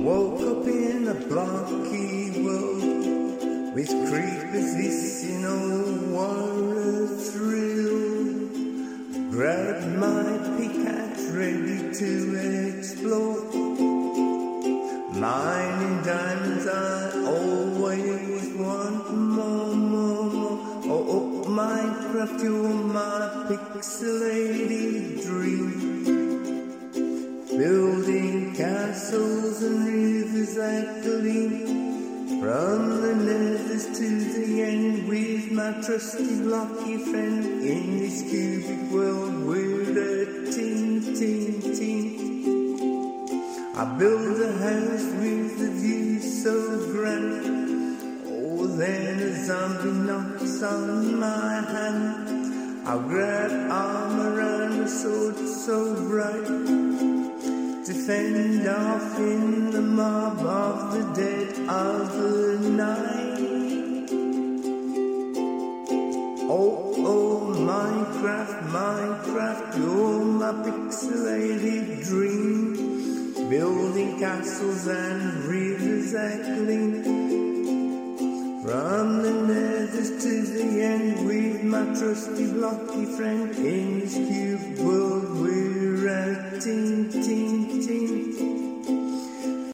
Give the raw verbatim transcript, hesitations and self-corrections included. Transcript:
woke up in a blocky world with creepers, this you know, what a thrill. Grabbed my pickaxe ready to explore. Mining diamonds, I always want more, more, more. Oh, oh, Minecraft, you're my pixelated dream. Building castles and rivers that gleam, from the nethers to the end, with my trusty blocky friend. In this cubic world we're a team, team, team. I build a house with a view so grand. Oh, then a zombie knocks on my hand. I'll grab armor and a sword so bright to fend off in the mob of the dead of the night. Oh, oh, Minecraft, Minecraft, you're my pixelated dream. Building castles and rivers that gleam, from the nethers to the end, with my trusty blocky friend. In this cube world we're a team, team, team.